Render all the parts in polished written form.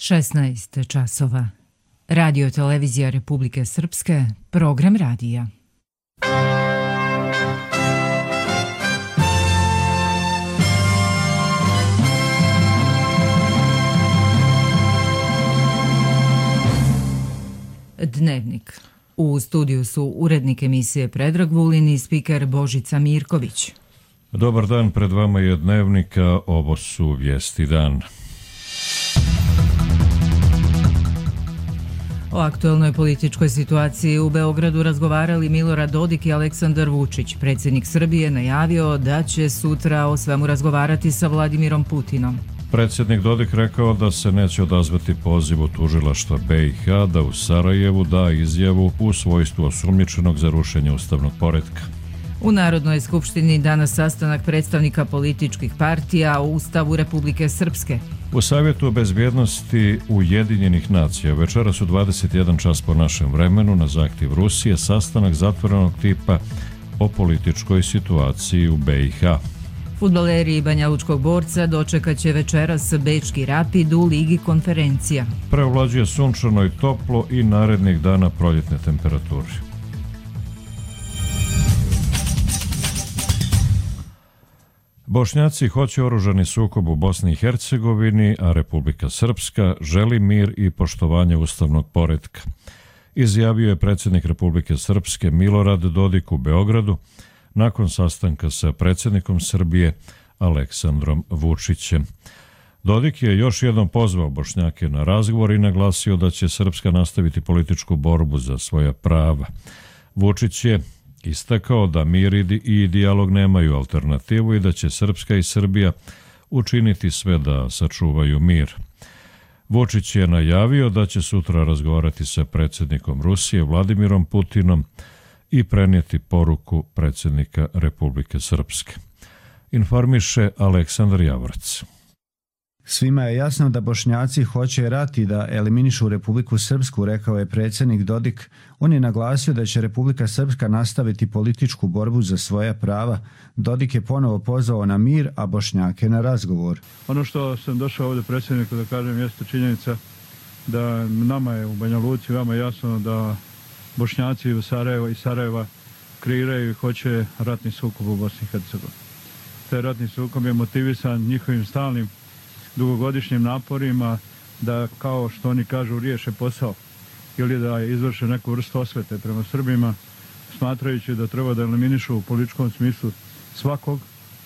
16 časova. Radio televizija Republike Srpske, program radija. Dnevnik. U studiju su urednik emisije Predrag Vulin i spiker Božica Mirković. Dobar dan, pred vama je Dnevnika, ovo su vijesti dan. O aktuelnoj političkoj situaciji u Beogradu razgovarali Milorad Dodik i Aleksandar Vučić. Predsjednik Srbije najavio da će sutra o svemu razgovarati sa Vladimirom Putinom. Predsjednik Dodik rekao da se neće odazvati pozivu tužilaštva BiH da u Sarajevu da izjavu u svojstvu osumnjičenog za rušenje ustavnog poretka. U Narodnoj skupštini danas sastanak predstavnika političkih partija o Ustavu Republike Srpske. U Savjetu bezbjednosti Ujedinjenih nacija večeras u 21 čas po našem vremenu na zahtjev Rusije sastanak zatvorenog tipa o političkoj situaciji u BiH. Fudbaleri Banjalučkog Borca dočekat će večeras Bečki Rapid u Ligi konferencija. Prevlađuje sunčano i toplo i narednih dana proljetne temperature. Bošnjaci hoće oružani sukob u Bosni i Hercegovini, a Republika Srpska želi mir i poštovanje ustavnog poretka. Izjavio je predsjednik Republike Srpske Milorad Dodik u Beogradu nakon sastanka sa predsjednikom Srbije Aleksandrom Vučićem. Dodik je još jednom pozvao Bošnjake na razgovor i naglasio da će Srpska nastaviti političku borbu za svoja prava. Vučić je istakao da mir i dijalog nemaju alternativu i da će Srpska i Srbija učiniti sve da sačuvaju mir. Vučić je najavio da će sutra razgovarati sa predsjednikom Rusije Vladimirom Putinom i prenijeti poruku predsjednika Republike Srpske. Informiše Aleksandar Javorac. Svima je jasno da Bošnjaci hoće rat i da eliminišu Republiku Srpsku, rekao je predsjednik Dodik. On je naglasio da će Republika Srpska nastaviti političku borbu za svoja prava. Dodik je ponovo pozvao na mir, a Bošnjake na razgovor. Ono što sam došao ovdje predsjedniku da kažem jeste činjenica da nama je u Banja Luci veoma jasno da Bošnjaci u Sarajevo i Sarajeva kreiraju i hoće ratni sukob u Bosni i Hercegovini. Taj ratni sukob je motivisan njihovim stalnim dugogodišnjim naporima da, kao što oni kažu, riješe posao ili da izvrše neku vrstu osvete prema Srbima, smatrajući da treba da eliminišu u političkom smislu svakog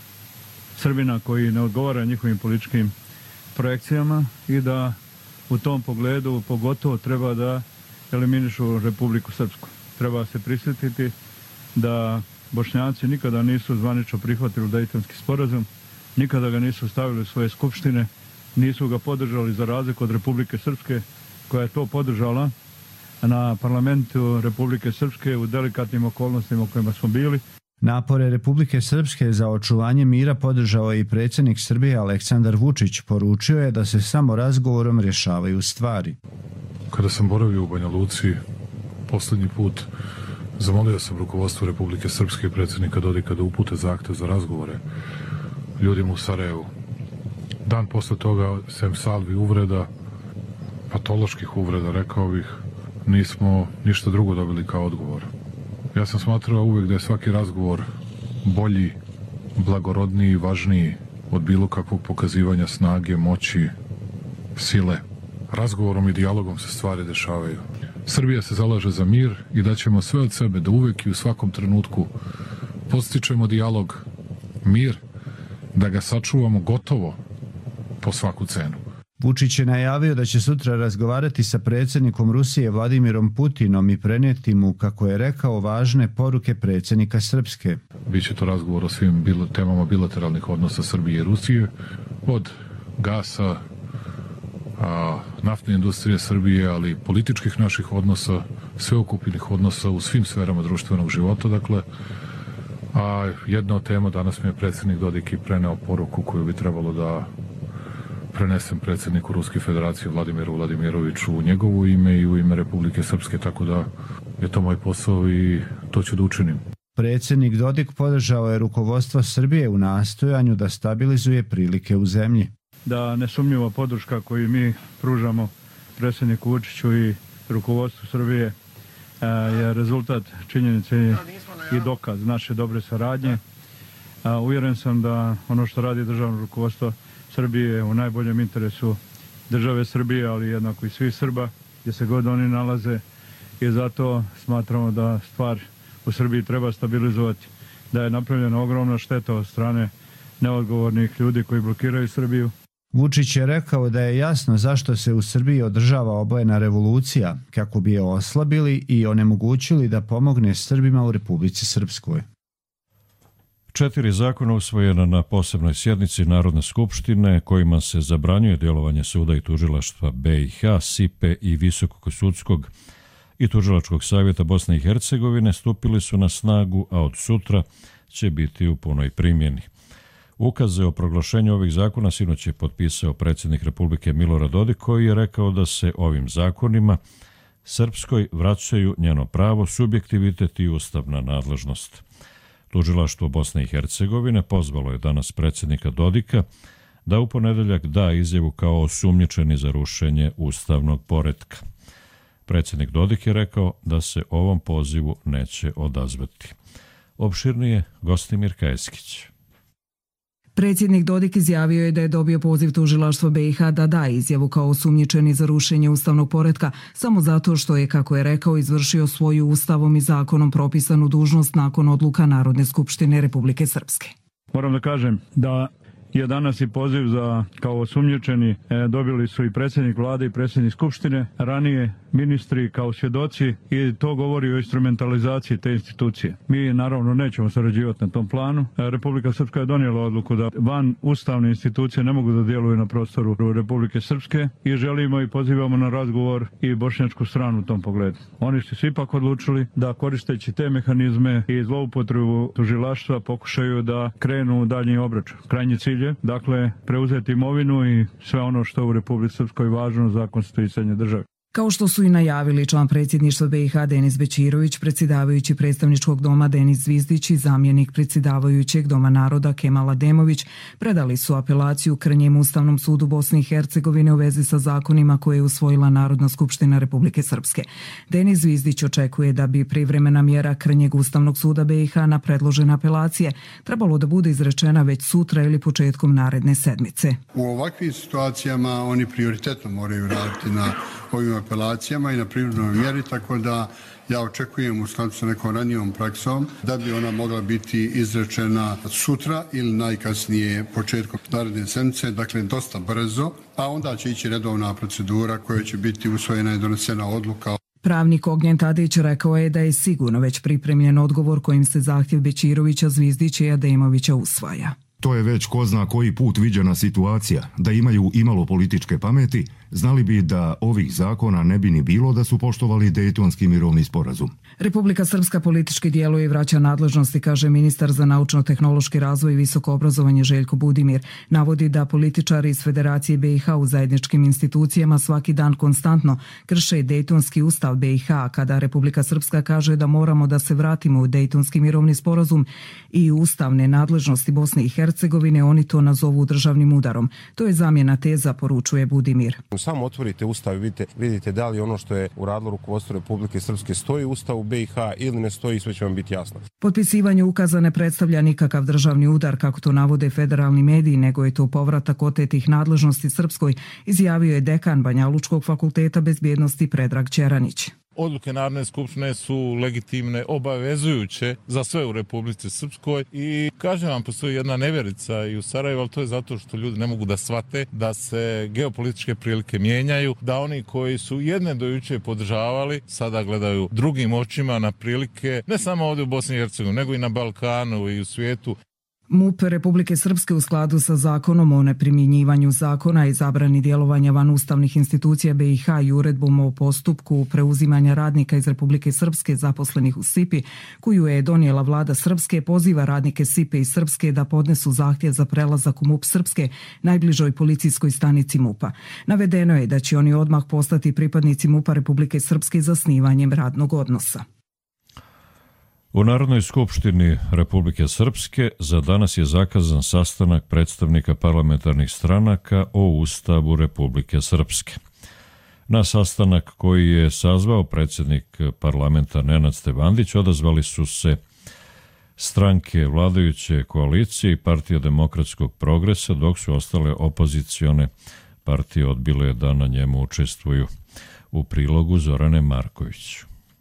Srbina koji ne odgovara njihovim političkim projekcijama i da u tom pogledu pogotovo treba da eliminišu Republiku Srpsku. Treba se prisjetiti da Bošnjaci nikada nisu zvanično prihvatili Dejtonski sporazum, nikada ga nisu stavili u svoje skupštine, nisu ga podržali za razliku od Republike Srpske koja je to podržala na parlamentu Republike Srpske u delikatnim okolnostima u kojima smo bili. Napore Republike Srpske za očuvanje mira podržao je i predsjednik Srbije Aleksandar Vučić. Poručio je da se samo razgovorom rješavaju stvari. Kada sam boravio u Banja Luci posljednji put, zamolio sam rukovodstvo Republike Srpske i predsjednika Dodika da upute zahtev za razgovore ljudima u Sarajevu. Dan posle toga, sem salvi uvreda, patoloških uvreda, rekao bih, nismo ništa drugo dobili kao odgovor. Ja sam smatrao uvijek da je svaki razgovor bolji, blagorodniji i važniji od bilo kakvog pokazivanja snage, moći, sile. Razgovorom i dijalogom se stvari dešavaju. Srbija se zalaže za mir i daćemo sve od sebe da uvijek i u svakom trenutku podstičemo dijalog, mir, da ga sačuvamo gotovo po svaku cenu. Vučić je najavio da će sutra razgovarati sa predsjednikom Rusije Vladimirom Putinom i prenijeti mu, kako je rekao, važne poruke predsjednika Srpske. Biće to razgovor o svim temama bilateralnih odnosa Srbije i Rusije, od gasa, naftne industrije Srbije, ali političkih naših odnosa, sveukupnih odnosa u svim sferama društvenog života, dakle. A jedna od tema danas mi je predsjednik Dodik i preneo poruku koju bi trebalo da prenesem predsjedniku Ruske federacije Vladimiru Vladimiroviću u njegovo ime i u ime Republike Srpske, tako da je to moj posao i to ću da učinim. Predsjednik Dodik podržao je rukovodstvo Srbije u nastojanju da stabilizuje prilike u zemlji. da nesumnjiva podrška koju mi pružamo predsjedniku Vučiću i rukovodstvu Srbije je rezultat činjenice i dokaz naše dobre saradnje. Uvjeren sam da ono što radi državno rukovodstvo Srbije je u najboljem interesu države Srbije, ali jednako i svih Srba gdje se god oni nalaze, i zato smatramo da stvar u Srbiji treba stabilizovati, da je napravljena ogromna šteta od strane neodgovornih ljudi koji blokiraju Srbiju. Vučić je rekao da je jasno zašto se u Srbiji održava obojena revolucija, kako bi je oslabili i onemogućili da pomogne Srbima u Republici Srpskoj. 4 zakona usvojena na posebnoj sjednici Narodne skupštine kojima se zabranjuje djelovanje suda i tužilaštva BiH, SIPE i Visokog sudskog i tužilačkog savjeta Bosne i Hercegovine stupili su na snagu, a od sutra će biti u punoj primjeni. Ukaze o proglašenju ovih zakona sinoć je potpisao predsjednik Republike Milorad Dodik, koji je rekao da se ovim zakonima Srpskoj vraćaju njeno pravo, subjektivitet i ustavna nadležnost. Tužilaštvo Bosne i Hercegovine pozvalo je danas predsjednika Dodika da u ponedeljak da izjavu kao osumnjičeni za rušenje ustavnog poretka. Predsjednik Dodik je rekao da se ovom pozivu neće odazvati. Opširnije Gostimir Kajeskić. Predsjednik Dodik izjavio je da je dobio poziv tužilaštva BiH da da izjavu kao osumnjičeni za rušenje ustavnog poretka samo zato što je, kako je rekao, izvršio svoju ustavom i zakonom propisanu dužnost nakon odluka Narodne skupštine Republike Srpske. Moram da kažem da je danas i poziv za kao osumnjičeni dobili su i predsjednik vlade i predsjednik skupštine, ranije ministri kao svjedoci, i to govori o instrumentalizaciji te institucije. Mi naravno nećemo sarađivati na tom planu. Republika Srpska je donijela odluku da van ustavne institucije ne mogu da djeluju na prostoru Republike Srpske i želimo i pozivamo na razgovor i bošnjačku stranu u tom pogledu. Oni su ipak odlučili da koristeći te mehanizme i zloupotrebu tužilaštva pokušaju da krenu u daljnji obračun. Krajnji cilj je, dakle, preuzeti imovinu i sve ono što je u Republici Srpskoj važno za konstituisanje države. Kao što su i najavili član predsjedništva BiH Denis Bećirović, predsjedavajući predstavničkog doma Denis Zvizdić i zamjenik predsjedavajućeg Doma naroda Kemal Ademović predali su apelaciju krnjem Ustavnom sudu Bosne i Hercegovine u vezi sa zakonima koje je usvojila Narodna skupština Republike Srpske. Denis Zvizdić očekuje da bi privremena mjera krnjeg Ustavnog suda BiH na predložene apelacije trebalo da bude izrečena već sutra ili početkom naredne sedmice. U ovakvim situacijama oni prioritetno moraju raditi na ovim apelacijama i na privremenoj mjeri, tako da ja očekujem u skladu sa nekom ranijom praksom da bi ona mogla biti izrečena sutra ili najkasnije početkom naredne sedmice, dakle dosta brzo, a onda će ići redovna procedura koja će biti usvojena i donesena odluka. Pravnik Ognjen Tadić rekao je da je sigurno već pripremljen odgovor kojim se zahtjev Bećirovića, Zvizdića i Ademovića usvaja. To je već ko zna koji put viđena situacija. Da imaju imalo političke pameti, znali bi da ovih zakona ne bi ni bilo da su poštovali Dejtonski mirovni sporazum. Republika Srpska politički djeluje i vraća nadležnosti, kaže ministar za naučno-tehnološki razvoj i visoko obrazovanje Željko Budimir. Navodi da političari iz Federacije BiH u zajedničkim institucijama svaki dan konstantno krše Dejtonski ustav BiH, kada Republika Srpska kaže da moramo da se vratimo u Dejtonski mirovni sporazum i ustavne nadležnosti Bosne i Hercegovine, oni to nazovu državnim udarom. To je zamjena teza, poručuje Budimir. Samo otvorite ustav i vidite da li ono što je uradilo rukovodstvo Republike Srpske stoji u ustavu BiH ili ne stoji, sve će vam biti jasno. Potpisivanje ukaza ne predstavlja nikakav državni udar, kako to navode federalni mediji, nego je to povratak otetih nadležnosti Srpskoj, izjavio je dekan Banjalučkog fakulteta bezbjednosti Predrag Ćeranić. Odluke Narodne skupštine su legitimne, obavezujuće za sve u Republici Srpskoj i kažem vam, postoji jedna nevjerica i u Sarajevu, ali to je zato što ljudi ne mogu da shvate da se geopolitičke prilike mijenjaju, da oni koji su jedne do juče podržavali sada gledaju drugim očima na prilike, ne samo ovdje u Bosni i Hercegovini, nego i na Balkanu i u svijetu. MUP Republike Srpske u skladu sa zakonom o neprimjenjivanju zakona i zabrani djelovanja van ustavnih institucija BiH i uredbom o postupku preuzimanja radnika iz Republike Srpske zaposlenih u SIPI, koju je donijela vlada Srpske, poziva radnike SIPE i Srpske da podnesu zahtjev za prelazak u MUP Srpske, najbližoj policijskoj stanici MUP-a. Navedeno je da će oni odmah postati pripadnici MUP-a Republike Srpske zasnivanjem radnog odnosa. U Narodnoj skupštini Republike Srpske za danas je zakazan sastanak predstavnika parlamentarnih stranaka o Ustavu Republike Srpske. Na sastanak koji je sazvao predsjednik parlamenta Nenad Stevandić odazvali su se stranke vladajuće koalicije i Partija demokratskog progresa, dok su ostale opozicione partije odbile da na njemu učestvuju. U prilogu Zorane Marković.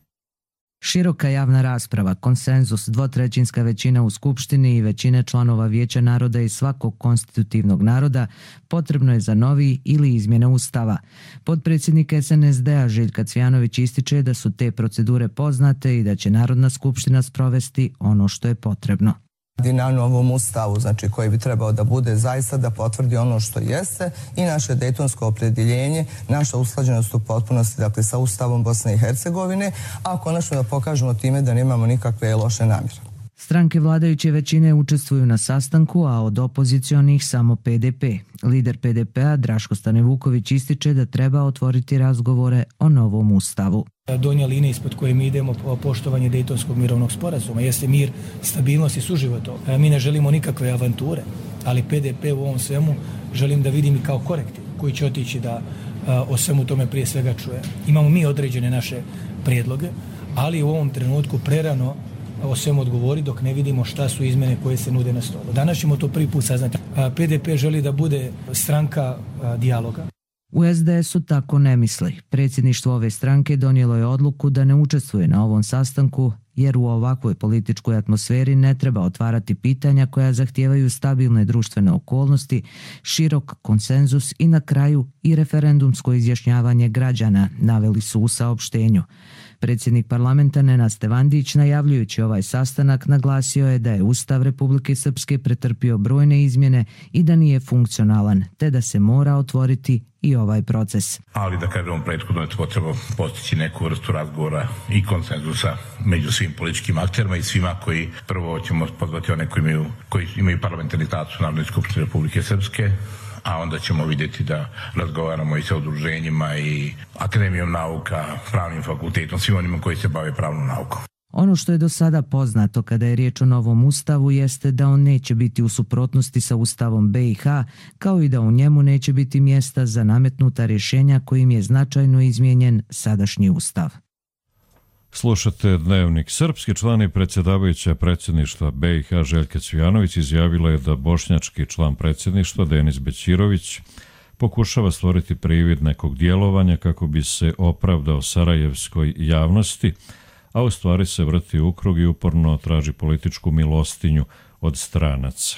Široka javna rasprava, konsenzus, dvotrećinska većina u Skupštini i većine članova Vijeća naroda i svakog konstitutivnog naroda potrebno je za novi ili izmjene Ustava. Potpredsjednik SNSD-a Željka Cvijanović ističe da su te procedure poznate i da će Narodna skupština sprovesti ono što je potrebno. Na novom ustavu, znači koji bi trebao da bude zaista da potvrdi ono što jeste i naše dejtonsko opredjeljenje, naša usklađenost u potpunosti, dakle, sa Ustavom Bosne i Hercegovine, a konačno da pokažemo time da nemamo nikakve loše namjere. Stranke vladajuće većine učestvuju na sastanku, a od opozicionih samo PDP. Lider PDP-a Draško Stanivuković ističe da treba otvoriti razgovore o novom ustavu. Donja linija ispod koje mi idemo po poštovanje Dejtonskog mirovnog sporazuma jeste mir, stabilnost i suživot. Mi ne želimo nikakve avanture, ali PDP u ovom svemu želim da vidim i kao korektiv koji će otići da o svemu tome prije svega čuje. Imamo mi određene naše prijedloge, ali u ovom trenutku prerano o svemu odgovori dok ne vidimo šta su izmjene koje se nude na stolu. Danas ćemo to prvi put saznati. PDP želi da bude stranka dijaloga. U SDS-u tako ne misli. Predsjedništvo ove stranke donijelo je odluku da ne učestvuje na ovom sastanku, jer u ovakvoj političkoj atmosferi ne treba otvarati pitanja koja zahtijevaju stabilne društvene okolnosti, širok konsenzus i na kraju i referendumsko izjašnjavanje građana, naveli su u saopštenju. Predsjednik parlamenta Nenad Stevandić, najavljujući ovaj sastanak, naglasio je da je Ustav Republike Srpske pretrpio brojne izmjene i da nije funkcionalan, te da se mora otvoriti i ovaj proces. Ali da kažemo prethodno je potrebno postići neku vrstu razgovora i konsenzusa među svim političkim akterima i svima koji, prvo ćemo pozvati one koji imaju parlamentarni status u Narodnoj skupštini Republike Srpske, a onda ćemo vidjeti da razgovaramo i sa udruženjima i Akademijom nauka, pravnim fakultetom, svim onima koji se bave pravnom naukom. Ono što je do sada poznato kada je riječ o novom ustavu jeste da on neće biti u suprotnosti sa Ustavom BiH, kao i da u njemu neće biti mjesta za nametnuta rješenja kojim je značajno izmijenjen sadašnji ustav. Slušate Dnevnik. Srpski član i predsjedavajuća predsjedništva BiH Željka Cvijanović izjavila je da bošnjački član predsjedništva Denis Bećirović pokušava stvoriti privid nekog djelovanja kako bi se opravdao sarajevskoj javnosti, a u stvari se vrti u krug i uporno traži političku milostinju od stranaca.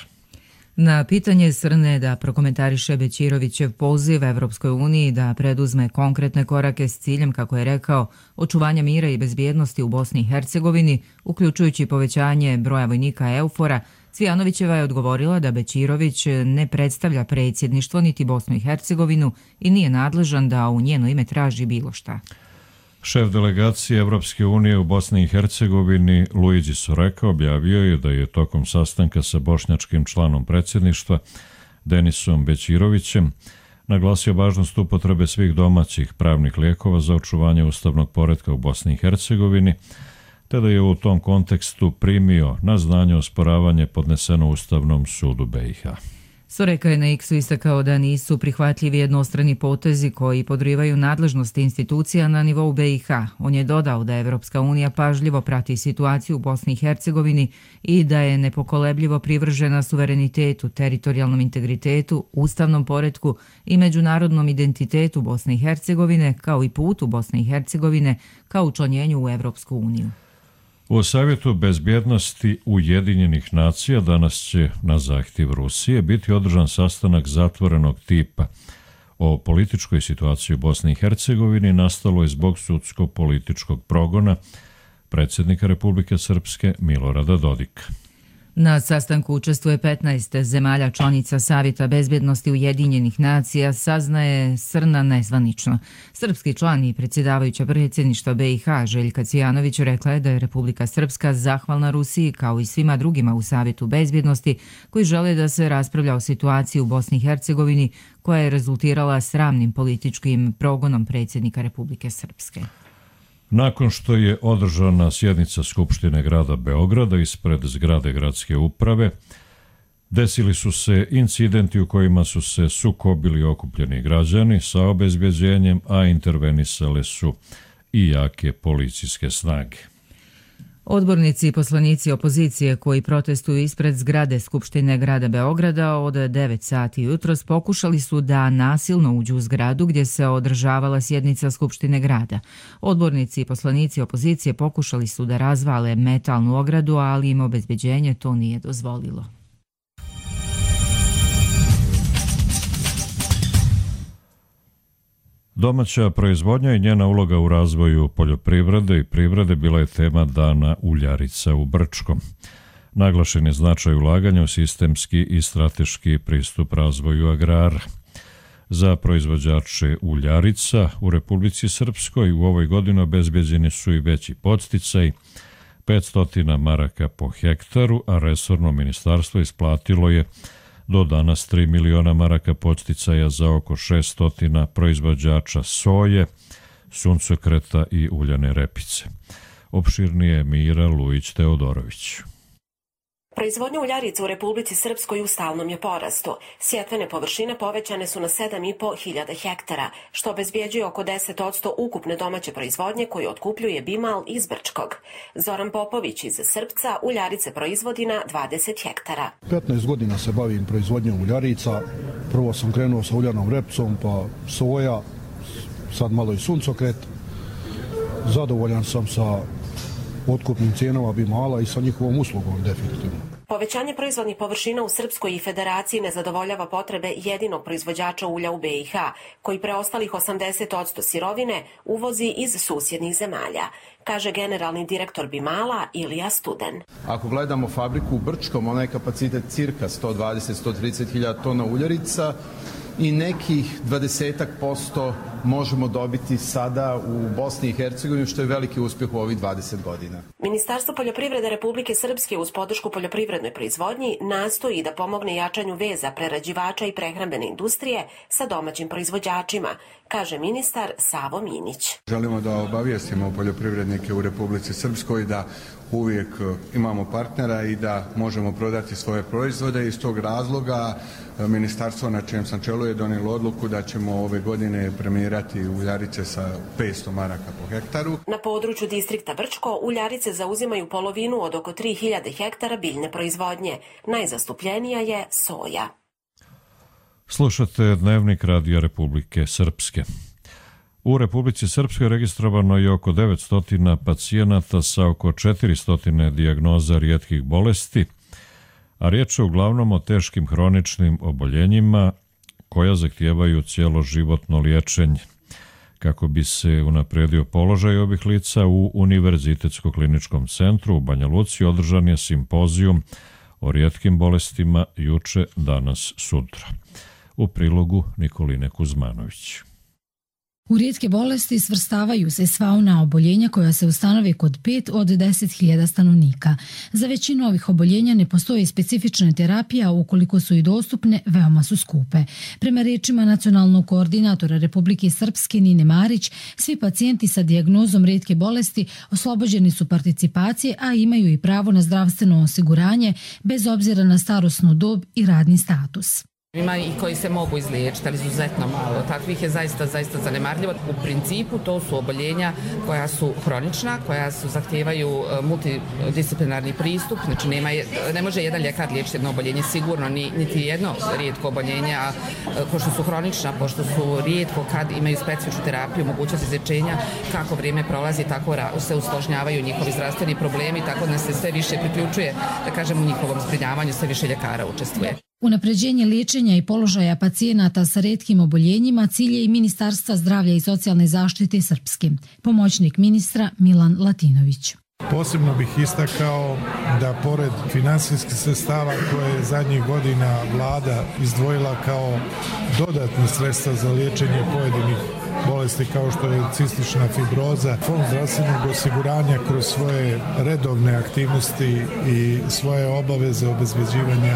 Na pitanje Srne da prokomentariše Bećirovićev poziv Evropskoj uniji da preduzme konkretne korake s ciljem, kako je rekao, očuvanja mira i bezbjednosti u Bosni i Hercegovini, uključujući povećanje broja vojnika EUFOR-a, Cvijanovićeva je odgovorila da Bećirović ne predstavlja predsjedništvo niti Bosnu i Hercegovinu i nije nadležan da u njeno ime traži bilo šta. Šef delegacije Evropske unije u Bosni i Hercegovini Luigi Soreka objavio je da je tokom sastanka sa bošnjačkim članom predsjedništva Denisom Bećirovićem naglasio važnost upotrebe svih domaćih pravnih lijekova za očuvanje ustavnog poretka u Bosni i Hercegovini, te da je u tom kontekstu primio na znanje osporavanje podneseno Ustavnom sudu BiH. Soreka je na X-u istakao da nisu prihvatljivi jednostrani potezi koji podrivaju nadležnost institucija na nivou BiH. On je dodao da Evropska unija pažljivo prati situaciju u Bosni i Hercegovini i da je nepokolebljivo privržena suverenitetu, teritorijalnom integritetu, ustavnom poretku i međunarodnom identitetu Bosne i Hercegovine, kao i putu Bosne i Hercegovine kao učlanjenju u Evropsku uniju. U Savjetu bezbjednosti Ujedinjenih nacija danas će na zahtjev Rusije biti održan sastanak zatvorenog tipa o političkoj situaciji u Bosni i Hercegovini nastaloj zbog sudsko-političkog progona predsjednika Republike Srpske Milorada Dodika. Na sastanku učestvuje 15 zemalja članica Savjeta bezbjednosti Ujedinjenih nacija, saznaje Srna nezvanično. Srpski član i predsjedavajuća predsjedništva BiH Željka Cvijanović rekla je da je Republika Srpska zahvalna Rusiji kao i svima drugima u Savjetu bezbjednosti koji žele da se raspravlja o situaciji u Bosni i Hercegovini koja je rezultirala sramnim političkim progonom predsjednika Republike Srpske. Nakon što je održana sjednica Skupštine grada Beograda ispred zgrade gradske uprave, desili su se incidenti u kojima su se sukobili okupljeni građani sa obezbeđenjem, a intervenisale su i jake policijske snage. Odbornici i poslanici opozicije koji protestuju ispred zgrade Skupštine grada Beograda od 9 sati jutros pokušali su da nasilno uđu u zgradu gdje se održavala sjednica Skupštine grada. Odbornici i poslanici opozicije pokušali su da razvale metalnu ogradu, ali im obezbeđenje to nije dozvolilo. Domaća proizvodnja i njena uloga u razvoju poljoprivrede i privrede bila je tema dana Uljarica u Brčkom. Naglašen je značaj ulaganja u sistemski i strateški pristup razvoju agrara. Za proizvođače uljarica u Republici Srpskoj u ovoj godini obezbeđeni su i veći podsticaj, 500 maraka po hektaru, a resorno ministarstvo isplatilo je do danas 3 miliona maraka podsticaja za oko 600 proizvođača soje, suncokreta i uljane repice. Opširnije Mira Lujić-Teodorović. Proizvodnja uljarica u Republici Srpskoj u stalnom je porastu. Sjetvene površine povećane su na 7.500 hektara, što obezbjeđuje oko 10% ukupne domaće proizvodnje koju otkupljuje Bimal iz Brčkog. Zoran Popović iz Srpca uljarice proizvodi na 20 hektara. 15 godina se bavim proizvodnjom uljarica. Prvo sam krenuo sa uljanom repicom, pa soja, sad malo i suncokret. Zadovoljan sam sa otkupnim cijenama Bimala i sa njihovom uslugom definitivno. Povećanje proizvodnih površina u Srpskoj i Federaciji ne zadovoljava potrebe jedinog proizvođača ulja u BiH, koji preostalih 80% sirovine uvozi iz susjednih zemalja, kaže generalni direktor Bimala Ilija Studen. Ako gledamo fabriku u Brčkom, ona je kapacitet cirka 120-130 hiljada tona uljarica i nekih 20% možemo dobiti sada u Bosni i Hercegovini, što je veliki uspjeh u ovih 20 godina. Ministarstvo poljoprivrede Republike Srpske uz podršku poljoprivrednoj proizvodnji nastoji da pomogne jačanju veza prerađivača i prehrambene industrije sa domaćim proizvođačima, kaže ministar Savo Minić. Želimo da obavijestimo poljoprivrednike u Republici Srpskoj da uvijek imamo partnera i da možemo prodati svoje proizvode. Iz tog razloga ministarstvo na čijem sam čelu je donijelo odluku da ćemo ove godine premijerati uljarice sa 500 maraka po hektaru. Na području distrikta Brčko uljarice zauzimaju polovinu od oko 3000 hektara biljne proizvodnje. Najzastupljenija je soja. Slušate Dnevnik Radija Republike Srpske. U Republici Srpskoj registrovano je oko 900 pacijenata sa oko 400 dijagnoza rijetkih bolesti, a riječ je uglavnom o teškim hroničnim oboljenjima koja zahtijevaju cjeloživotno liječenje. Kako bi se unapredio položaj ovih lica u Univerzitetsko-kliničkom centru u Banja Luci održan je simpozijum o rijetkim bolestima juče, danas, sutra. U prilogu Nikoline Kuzmanović. U rijetke bolesti svrstavaju se sva ona oboljenja koja se ustanove kod 5 od 10.000 stanovnika. Za većinu ovih oboljenja ne postoji specifična terapija, ukoliko su i dostupne, veoma su skupe. Prema rečima nacionalnog koordinatora Republike Srpske Nine Marić, svi pacijenti sa dijagnozom rijetke bolesti oslobođeni su participacije, a imaju i pravo na zdravstveno osiguranje bez obzira na starosnu dob i radni status. Ima i koji se mogu izliječiti, ali izuzetno malo. Takvih je zaista zanemarljivo. U principu to su oboljenja koja su hronična, koja zahtijevaju multidisciplinarni pristup. Znači ne može jedan ljekar liječiti jedno oboljenje sigurno, niti jedno rijetko oboljenje, a pošto su hronična, pošto su rijetko kad imaju specifičnu terapiju, mogućnost izlječenja, kako vrijeme prolazi, tako se usložnjavaju njihovi zdravstveni problemi, tako da se sve više priključuje, da kažem, u njihovom zbrinjavanju, sve više ljekara učestvuje. Unapređenje liječenja i položaja pacijenata sa retkim oboljenjima cilj je i Ministarstva zdravlja i socijalne zaštite Srpske. Pomoćnik ministra Milan Latinović. Posebno bih istakao da pored finansijskih sredstava koje je zadnjih godina vlada izdvojila kao dodatne sredstva za liječenje pojedinih bolesti kao što je cistična fibroza, Fond zdravstvenog osiguranja kroz svoje redovne aktivnosti i svoje obaveze obezbeđivanja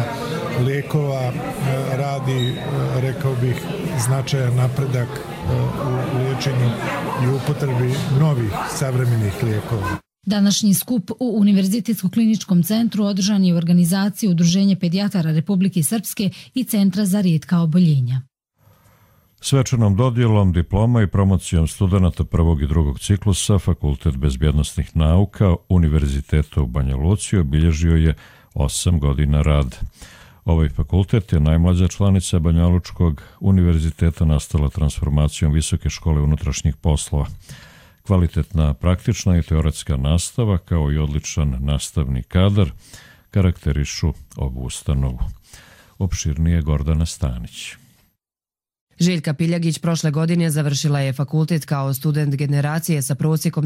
lijekova radi, rekao bih, značajan napredak u liječenju liječenju i upotrebi novih savremenih lijekova. Današnji skup u Univerzitetsko-kliničkom centru održan je u organizaciji Udruženje pedijatara Republike Srpske i Centra za rijetka oboljenja. Svečanom dodjelom diploma i promocijom studenata prvog i drugog ciklusa Fakultet bezbjednosnih nauka Univerziteta u Banja Luci obilježio je 8 godina rada. Ovaj fakultet je najmlađa članica Banjalučkog univerziteta nastala transformacijom Visoke škole unutrašnjih poslova. Kvalitetna praktična i teoretska nastava kao i odličan nastavni kadar karakterišu ovu ustanovu. Opširnije Gordana Stanić. Željka Piljagić prošle godine završila je fakultet kao student generacije sa prosjekom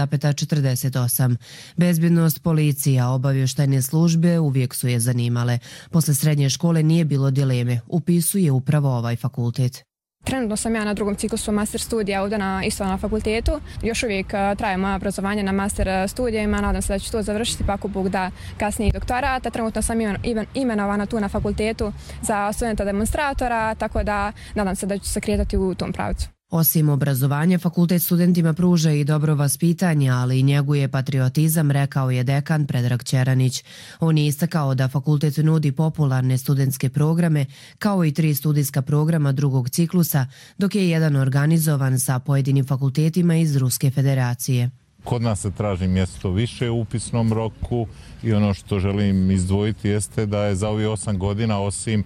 9,48. Bezbjednost, policija, obavještajne službe uvijek su je zanimale. Posle srednje škole nije bilo dileme, upisuje upravo ovaj fakultet. Trenutno sam ja na drugom ciklusu master studija ovdje isto na fakultetu. Još uvijek traje moje obrazovanje na master studijima, nadam se da ću to završiti pa ako Bog da kasnije i doktorat. Trenutno sam imenovana tu na fakultetu za studenta demonstratora, tako da nadam se da ću se kretati u tom pravcu. Osim obrazovanja, fakultet studentima pruža i dobro vaspitanje, ali i njeguje patriotizam, rekao je dekan Predrag Ćeranić. On je istakao da fakultet nudi popularne studentske programe, kao i 3 studijska programa drugog ciklusa, dok je jedan organizovan sa pojedinim fakultetima iz Ruske federacije. Kod nas se traži mjesto više u upisnom roku i ono što želim izdvojiti jeste da je za ovih 8 godina osim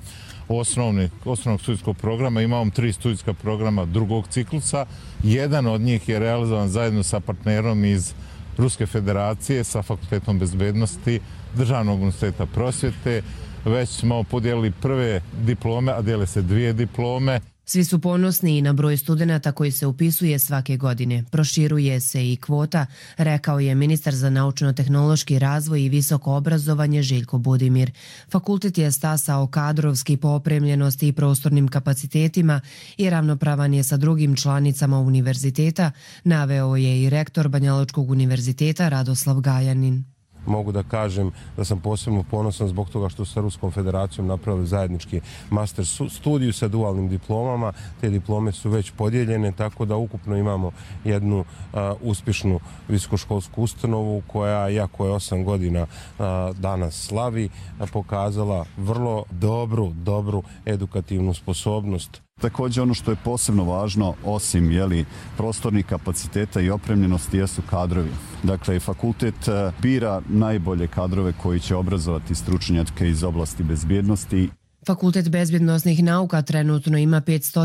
osnovnog studijskog programa imamo 3 studijska programa drugog ciklusa. Jedan od njih je realizovan zajedno sa partnerom iz Ruske federacije, sa Fakultetom bezbednosti Državnog univerziteta prosvjete. Već smo podijelili prve diplome, a dijele se 2 diplome. Svi su ponosni i na broj studenata koji se upisuje svake godine. Proširuje se i kvota, rekao je ministar za naučno-tehnološki razvoj i visoko obrazovanje Željko Budimir. Fakultet je stasao kadrovski po opremljenosti i prostornim kapacitetima i ravnopravan je sa drugim članicama univerziteta, naveo je i rektor Banjalučkog univerziteta Radoslav Gajanin. Mogu da kažem da sam posebno ponosan zbog toga što sa Ruskom federacijom napravili zajednički master studiju sa dualnim diplomama. Te diplome su već podijeljene, tako da ukupno imamo jednu uspješnu visokoškolsku ustanovu koja, iako je 8 godina danas slavi, pokazala vrlo dobru edukativnu sposobnost. Također ono što je posebno važno, osim prostornih kapaciteta i opremljenosti, jesu kadrovi. Dakle, fakultet bira najbolje kadrove koji će obrazovati stručnjake iz oblasti bezbjednosti. Fakultet bezbjednosnih nauka trenutno ima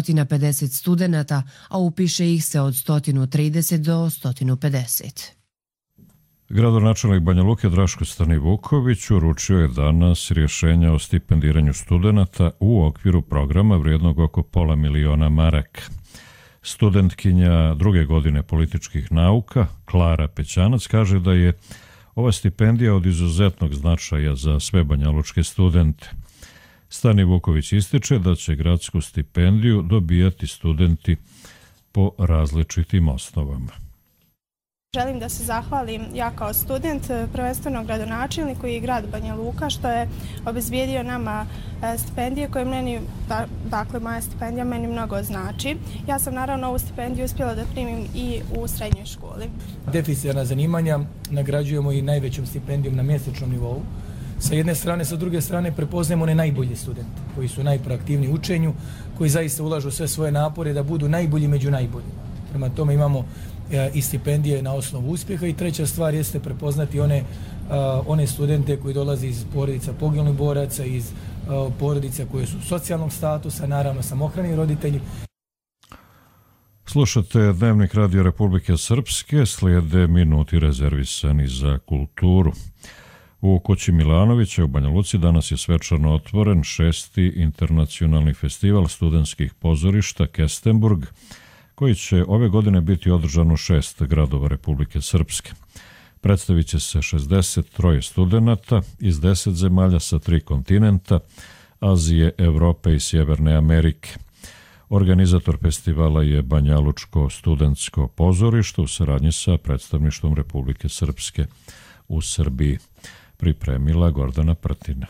550 studenata, a upiše ih se od 130 do 150. Gradonačelnik Banja Luke Draško Stanivuković uručio je danas rješenja o stipendiranju studenata u okviru programa vrijednog oko $500.000 maraka. Studentkinja druge godine političkih nauka, Klara Pećanac, kaže da je ova stipendija od izuzetnog značaja za sve banjalučke studente. Stanivuković ističe da će gradsku stipendiju dobijati studenti po različitim osnovama. Želim da se zahvalim ja kao student, prvenstveno gradonačelniku i grad Banja Luka što je obezbijedio nama stipendije koje meni, dakle moja stipendija meni mnogo znači. Ja sam naravno ovu stipendiju uspjela da primim i u srednjoj školi. Deficitarna zanimanja nagrađujemo i najvećom stipendijom na mjesečnom nivou. Sa jedne strane, sa druge strane prepoznajemo one najbolje studente koji su najproaktivniji u učenju, koji zaista ulažu sve svoje napore da budu najbolji među najboljima. Prema tome imamo i stipendije na osnovu uspjeha i treća stvar jeste prepoznati one studente koji dolaze iz porodica poginulih boraca, iz porodica koje su socijalnog statusa, naravno samohrani roditelji. Slušate Dnevnik Radio Republike Srpske, slijede minuti rezervisani za kulturu. U kući Milanovića u Banja Luci danas je svečano otvoren 6. internacionalni festival studentskih pozorišta Kestenburg, koji će ove godine biti održan u 6 gradova Republike Srpske. Predstavit će se 63 studenata iz 10 zemalja sa 3 kontinenta, Azije, Evrope i Sjeverne Amerike. Organizator festivala je Banjalučko studentsko pozorište u saradnji sa predstavništvom Republike Srpske u Srbiji. Pripremila Gordana Prtina.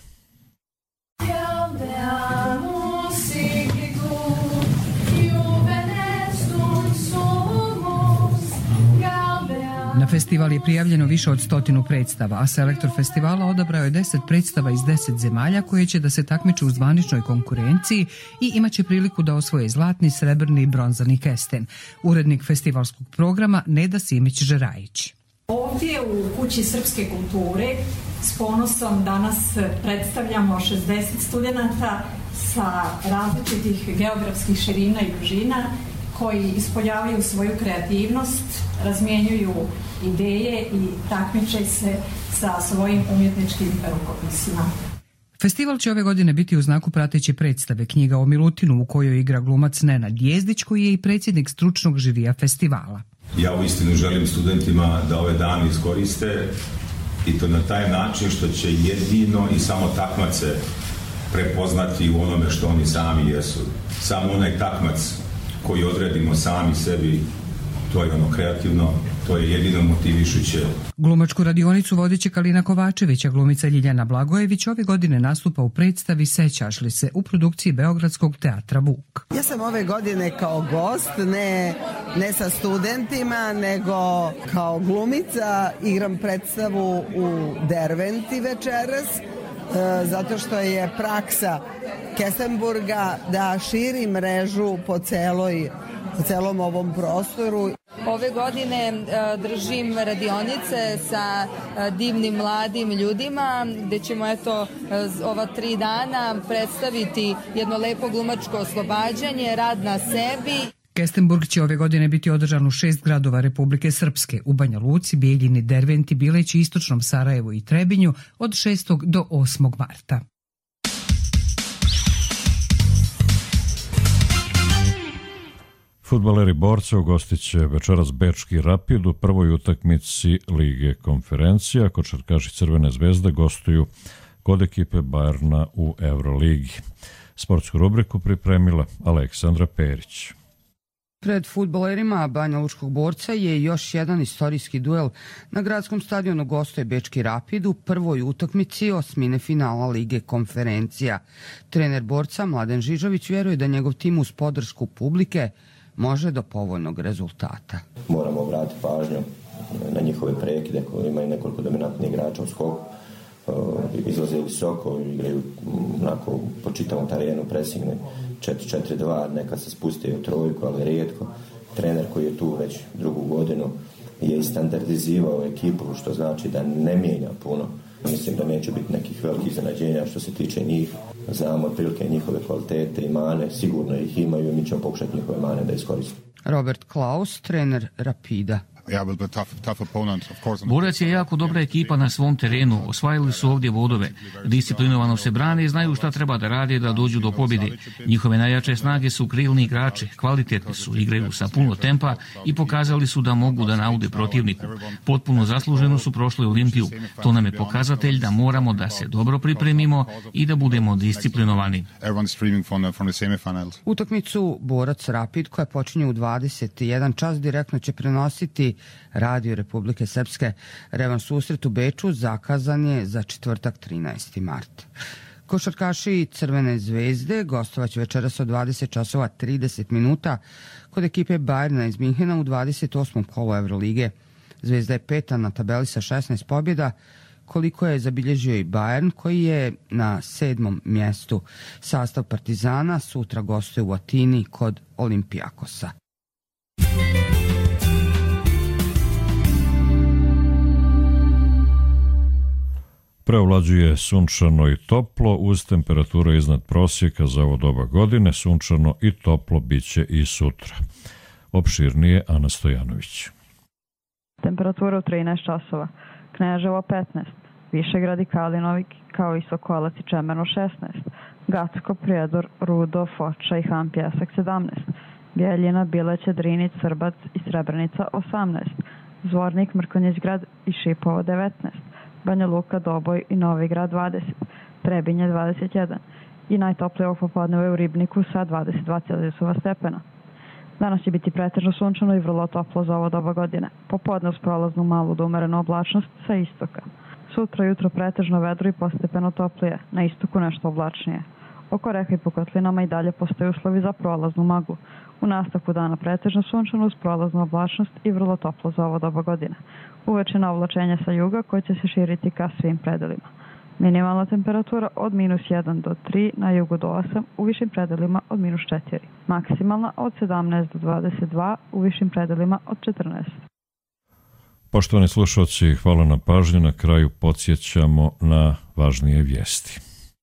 Na festival je prijavljeno više od 100 predstava, a selektor festivala odabrao je 10 predstava iz 10 zemalja koje će da se takmiče u zvaničnoj konkurenciji i imaće priliku da osvoje zlatni, srebrni i bronzani kesten. Urednik festivalskog programa Neda Simić-Žerajić. Ovdje u Kući srpske kulture s ponosom danas predstavljamo 60 studenata sa različitih geografskih širina i dužina koji ispoljavaju svoju kreativnost, razmjenjuju ideje i takmiče se sa svojim umjetničkim rukopisima. Festival će ove godine biti u znaku prateće predstave Knjiga o Milutinu u kojoj igra glumac Nenad Jezdić koji je i predsjednik stručnog žirija festivala. Ja uistinu želim studentima da ove dane iskoriste i to na taj način što će jedino i samo takmace prepoznati u onome što oni sami jesu. Samo onaj takmac koji odredimo sami sebi, to je ono kreativno, to je jedino motivišuće. Glumačku radionicu vodit će Kalina Kovačević, a glumica Ljiljana Blagojević ove godine nastupa u predstavi Sećaš li se u produkciji Beogradskog teatra Vuk. Ja sam ove godine kao gost, ne sa studentima, nego kao glumica igram predstavu u Derventi večeras, zato što je praksa Kestenburga da širi mrežu po celom ovom prostoru. Ove godine držim radionice sa divnim mladim ljudima gdje ćemo ova 3 dana predstaviti jedno lepo glumačko oslobađanje, rad na sebi. Kestenburg će ove godine biti održan u 6 gradova Republike Srpske, u Banja Luci, Bijeljini, Derventi, Bileći, Istočnom Sarajevu i Trebinju od 6. do 8. marta. Fudbaleri Borca ugostit će večeras Bečki Rapid u prvoj utakmici Lige konferencija. Košarkaši Crvene zvezde gostuju kod ekipe Bajerna u Euroligi. Sportsku rubriku pripremila Aleksandra Perić. Pred fudbalerima Banja Lučkog Borca je još jedan istorijski duel. Na gradskom stadionu gostuje Bečki Rapid u prvoj utakmici osmine finala Lige konferencija. Trener Borca Mladen Žižović vjeruje da njegov tim uz podršku publike može do povoljnog rezultata. Moramo obratiti pažnju na njihove prekide koji imaju nekoliko dominantnih igrača u skoku. Izlaze visoko, igraju onako po čitavom terenu, presingne 4-4-2, neka se spuste u trojku, ali rijetko. Trener koji je tu već drugu godinu je i standardizirao ekipu, što znači da ne mijenja puno. Mislim da neće biti nekih velikih iznenađenja što se tiče njih. Znamo otprilike njihove kvalitete i mane, sigurno ih imaju i mi ćemo pokušati njihove mane da iskoristimo. Robert Klaus, trener Rapida. Borac je jako dobra ekipa na svom terenu, osvajali su ovdje bodove, disciplinovano se brane i znaju šta treba da rade da dođu do pobjede. Njihove najjače snage su krilni igrači, kvalitetni su, igraju sa puno tempa i pokazali su da mogu da naude protivniku. Potpuno zasluženo su prošli Olimpiju. To nam je pokazatelj da moramo da se dobro pripremimo i da budemo disciplinovani. Utakmicu Borac Rapid koja počinje u 21 čas direktno će prenositi Radio Republike Srpske. Revanš susret u Beču zakazan je za četvrtak 13. mart. Košarkaši Crvene zvezde gostovaće večeras od 20 časova 30 minuta kod ekipe Bajerna iz Minhena u 28. kolu Evrolige. Zvezda je peta na tabeli sa 16 pobjeda, koliko je zabilježio i Bayern koji je na 7. mjestu. Sastav Partizana sutra gostuje u Atini kod Olimpijakosa. Preovlađuje sunčano i toplo, uz temperature iznad prosjeka za ovo doba godine. Sunčano i toplo biće i sutra. Opširnije Ana Stojanović. Temperatura u 13 časova. Kneževo 15, Višegrad i Kalinovik kao i Sokolac i Čemerno 16, Gacko, Prijedor, Rudo, Foča i Han Pjesak 17, Bjeljina, Bileće, Drinić, Srbac i Srebrenica 18, Zvornik, Mrkonjić-grad i Šipovo 19, Banja Luka, Doboj i Novigrad 20, Trebinje 21 i najtoplije ovog popodneva je u Ribniku sa 22 Celzijusova stepena. Danas će biti pretežno sunčano i vrlo toplo za ovo doba godine. Popodne uz prolaznu malu do umerenu oblačnost sa istoka. Sutra jutro pretežno vedro i postepeno toplije, na istoku nešto oblačnije. Oko reka i po kotlinama i dalje postoje uslovi za prolaznu maglu. U nastavku dana pretežno sunčano uz prolaznu oblačnost i vrlo toplo za ovo doba godine. Uveče na oblačenje sa juga koje će se širiti ka svim predelima. Minimalna temperatura od -1 do 3, na jugu do 8, u višim predelima od -4. Maksimalna od 17 do 22, u višim predelima od 14. Poštovani slušalci, hvala na pažnju. Na kraju podsjećamo na važnije vijesti.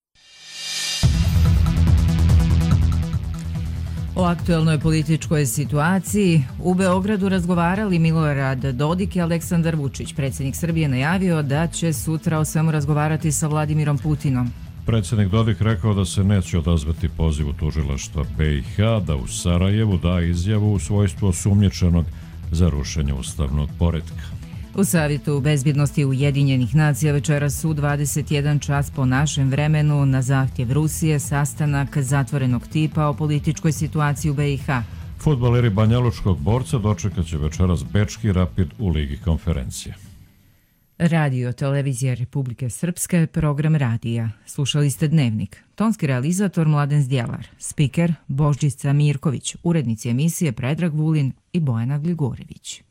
O aktuelnoj političkoj situaciji u Beogradu razgovarali Milorad Dodik i Aleksandar Vučić. Predsjednik Srbije najavio da će sutra o svemu razgovarati sa Vladimirom Putinom. Predsjednik Dodik rekao da se neće odazvati pozivu tužilaštva BiH da u Sarajevu da izjavu u svojstvu osumnjičenog za rušenje ustavnog poretka. U Savjetu bezbjednosti Ujedinjenih nacija večeras u 21 čas po našem vremenu na zahtjev Rusije sastanak zatvorenog tipa o političkoj situaciji u BiH. Fudbaleri Banjalučkog Borca dočekat će večeras Bečki Rapid u Ligi konferencije. Radio Televizija Republike Srpske, program radija. Slušali ste Dnevnik. Tonski realizator Mladen Zdjelar, spiker Božđica Mirković, urednici emisije Predrag Vulin i Bojana Gligorević.